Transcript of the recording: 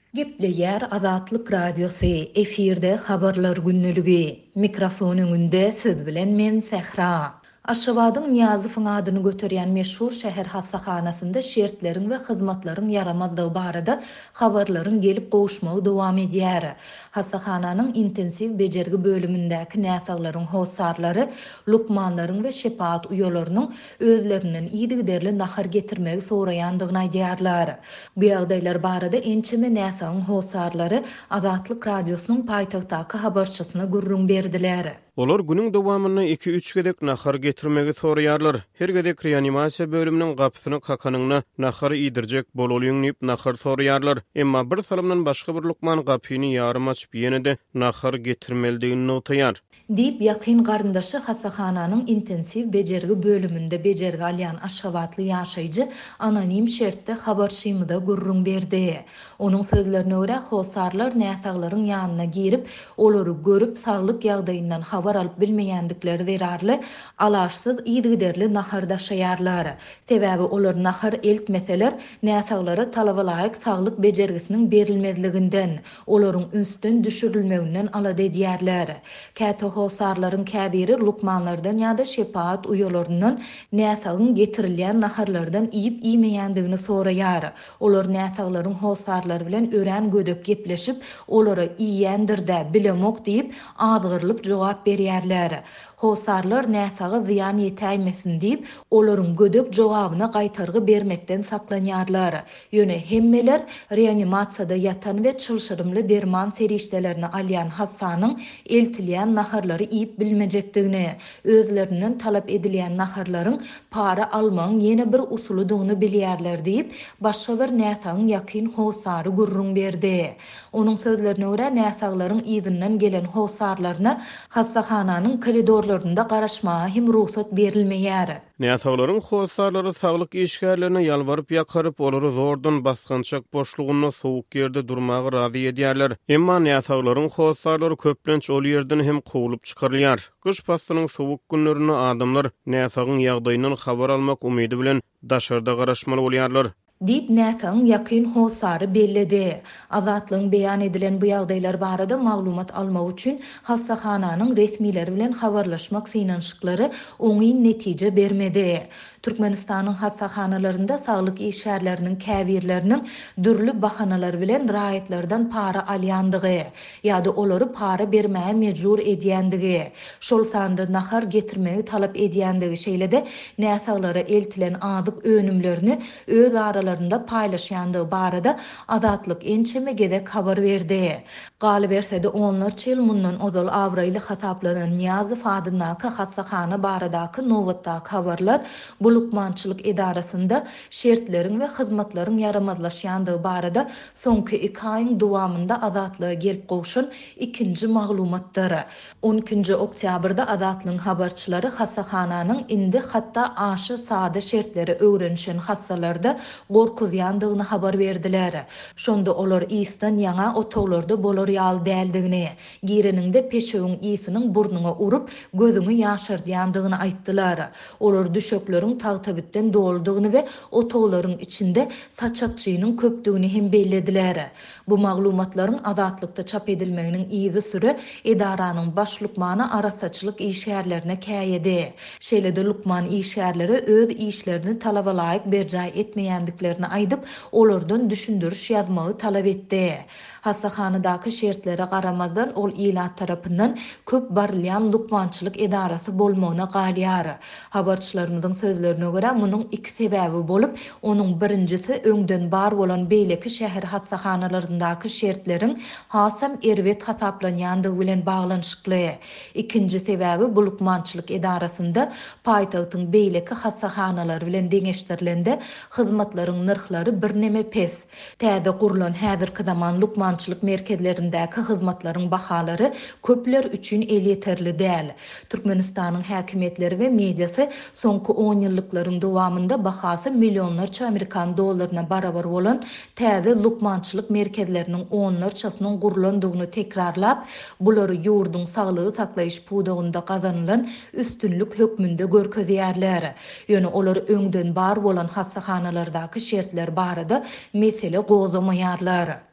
Gepleyer Azatlyk Radiosu efirde habarlar günnüligi. Mikrofonun önünde siz bilen men Sehra. Aşgabatyň Niyazyň adyny göterýän meşhur şäher hassahanasynda şertlerin we hyzmatlaryň yaramazlygy barada habarlaryň gelip gowuşmagy dowam edýär. Hassahananyň intensiw bejergi bölümindäki näsaglaryň howsarlary lukmanlaryň we şepaat uyalarynyň özlerinden ýygyderli nahar getirmegi soraýandygyny aýdýarlar. Bu ýagdaýlar barada ençeme näsagyň howsarlary Azatlyk Radiosynyň paýtagtdaky habarçysyna gurrun berdiler. Olar günüň dowamyny 2-3 gedek nahar getirmegi soraýarlar. Her gedek reanimasiýa bölüminiň gapysyny kakanyňna nahar ýydirjek bolalyň diýip nahar soraýarlar. Emma bir salymdan başga bir lukman gapyny ýarym açyp ýene-de nahar getirmeldigini notaýar. Diýip ýakyn garyndaşy hassahananyň intensiw bejergi bölüminde bejergi alýan aşgabatly ýaşaýjy anonim şertde habarçymyda gurrun berdi. Onuň sözlerine görä howsarlar näsaglaryň ýanyna girip, olary görüp saglyk ýagdaýyndan habar alyp bilmeýändikleri zerarly, alaşsyz ýygyderli nahardaşaýarlar. Sebäbi olar nahar eltmeseler, näsaglara talabalaýyk saglyk bejergisiniň berilmezliginden, olaryň ünsden düşürilmeginden alady edýärler. Käte howsarlaryň käbiri lukmanlardan ýa-da şepaat uyalarynyň näsagyň getirilýän naharlardan iýip iýmeýändigini soraýar. Olar näsaglaryň howsarlary bilen ören gödök gepleşip, olara iýýändir-de bilemok diýip azgyrylyp jogap berýärler. Howsarlar näsaga ziýan ýetäýmesin diýip, olaryň gödök jogabyna gaýtargy bermekden saklanýarlar. Ýöne hemmeler reanimasiýada ýatan we çylşyrymly derman serişdelerini alýan hassanyň eltilýän naharlary iýip bilmejekdigini, özlerinden talap edilýän naharlaryň para almagyň ýene bir usulydygyny bilýärler diýip, başga bir näsagyň ýakyn howsary gurrun berdi. Onuň sözlerine görä näsaglaryň ýygynyň gelen howsarlaryna hassahananyň koridorlarynda garaşmaga hem ruhsat berilmeýär. Näsaglaryň howsarlary saglyk işgärlerine ýalwaryp ýakaryp olary zordan basgançak boşlugyna sowuk ýerde durmagy razy edýärler. Emma näsaglaryň howsarlary köplenç ol ýerden hem kowulyp çykarylýar. Kış pastynyň sowuk günlerinde adamlar näsagyň ýagdaýyndan habar almak umydy bilen daşarda garaşmaly bolýarlar. Diýip näsagyň ýakyn howsary belledi. Azatlyň beýan edilen bu ýagdaýlar barada maglumat almak üçin hassahananyň resmileri bilen habarlaşmak synanşyklary oňy netije bermedi. Türkmenistanyň hassahanalarynda saglyk işgärleriniň käbirleriniň dürli bahanalar bilen raýatlardan para alýandygy ýa-da olary para bermäge mejbur edýändigi, şol sanda nahar getirmegi talap edýändigi şeýlede näsaglara eltilen azyk önümlerini öz aralarında paýlaşýandygy barada Azatlyk ençeme gedek habar berdi. Galy bersede onlarça ýyl mundan ozal awraýly hasaplanan Niyazyň adynaky hassahana baradaky nowatdaky habarlar bu lukmançylyk edarasynda şertleriň we hyzmatlaryň yaramazlaşýandygy barada soňky 2 aýyň dowamında Azatlyga gelip gowşan ikinji maglumatlar. 12-nji oktýabrda Azatlyň habarçylary hassahananyň indi hatda aşy sada şertleri öwrenişen hassalarda gorkuzýandygyny habar berdiler. Şonda olar ýysdan ýaňa otoglarda bolar ýaly däldigini, gireninde peşegiň ýysiniň burnuňa urup gözüňi ýaşardýandygyny aýtdylar. Olar düşökleriň tagtabitden doldygyny we otoglaryň içinde saçakçynyň köpdigini hem bellediler. Bu maglumatlaryň Azatlykda çap edilmeginiň ýyzy süre edaranyň baş lukmany arasaçylyk işgärlerine käýedi. Şeýlede lukman işgärleri öz işlerini talabalaýyk berjaý etmeýändiklerini aýdyp, olardan düşündürüş ýazmagy talap etdi. Hassahanadaky şertlere garamazdan ol ilat tarapyndan köp barylýan lukmançylyk edarasy bolmagyna galýar. Habarçylarymyzyň sözlerine görä munyň 2 sebäbi bolup, onuň birinjisi öňden bar bolan beýleki şäher hassahanalaryndaky şertleriň hasam erwet hasaplanýandygy bilen baglanyşykly. Ikinji sebäbi bu lukmançylyk edarasynda paýtagtyň beýleki hassahanalary bilen deňeşdirilende hyzmatlaryň nyrhlary birneme pes. Täze gurulan häzirki zaman lukmançylyk merkezlerindäki hyzmatlaryň bahalary köpler üçin el ýeterli däl. Türkmenistanyň häkimetleri we mediasy soňky 10 ýyllyklaryň dowamında bahasy millionlarça Amerikan dollaryna barabar bolan täze lukmançylyk merkezleriniň onlarçasynyň gurulandygyny tekrarlap, bulary ýurduň saglygy saklaýyş pudagynda gazanylan üstünlük hökmünde görkezýärler. Ýöne olar öňden bar bolan hassahanalardaky şertler barada mesele gozamaýarlar.